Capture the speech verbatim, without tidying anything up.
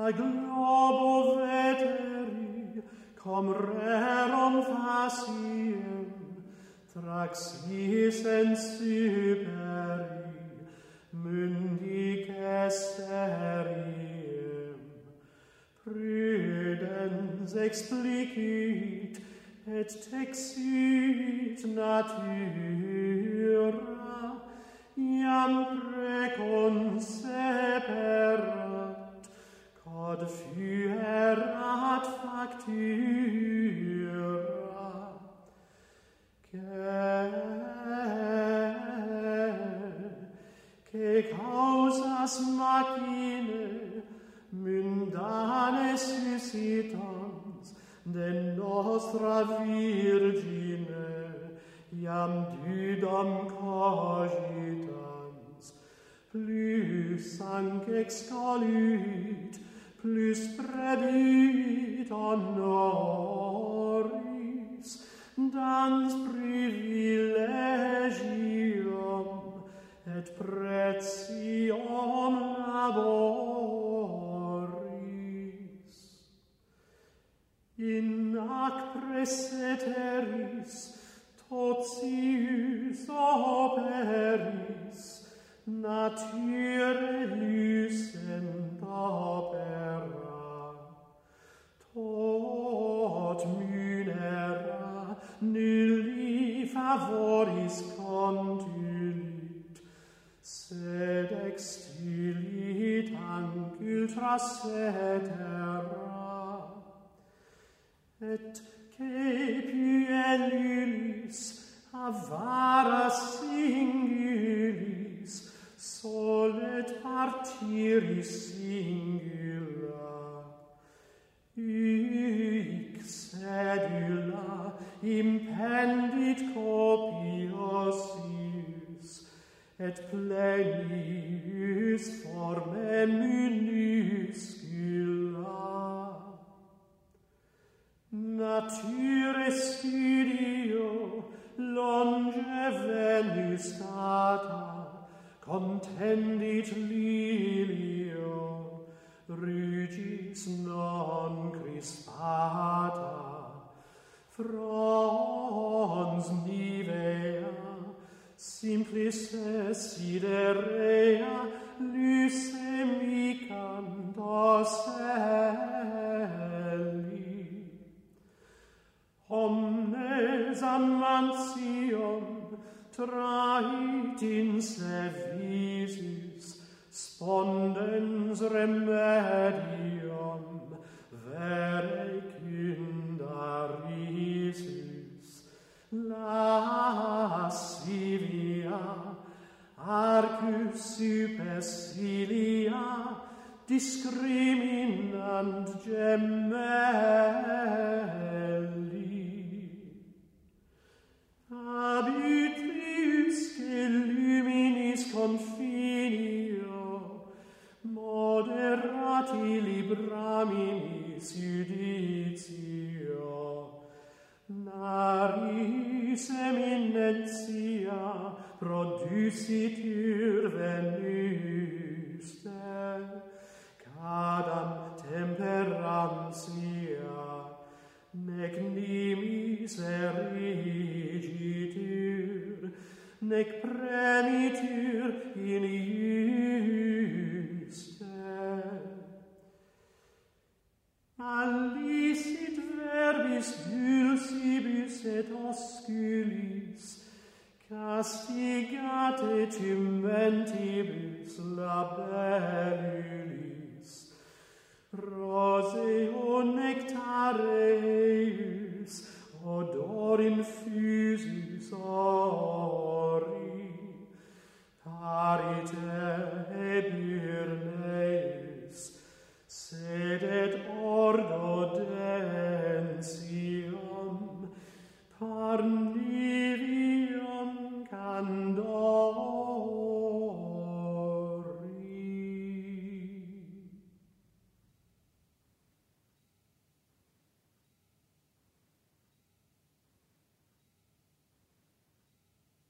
a globo veteri comrerum faciem traxis en superi mundi gesseriem prudens explicit et texit natura iam preconceperat quod fuerat factura que causas machine mundane suscitans de nostra Virgine iam dudam cogitans plus sanc excoluit plus predit honoris dans privilegium et pretium laboris in ac preseteris totius operis nature lucent opera tot munera nulli favoris contulit sed extulit ultra cetera et caepuellulis avara singulis solet partiris singula hic sedula impendit copiosius et plenius forme minuscula nature studio longe venus data contendit lilio rugis non crispata frons nivea simplis siderea lucemicam docelli omnes amantium trahit in servicius spondens remedium vere cundarisus lascivia arcus supercilia discriminant gemelli habitus illuminis confinio moderati libraminis juditio naris eminentia producitur venuste cadam temperantia nec nimis erigitur nec premitur in juste allicit verbis dulcibus et osculis castigat et inventibus labellulis roseo nectareus odor infusus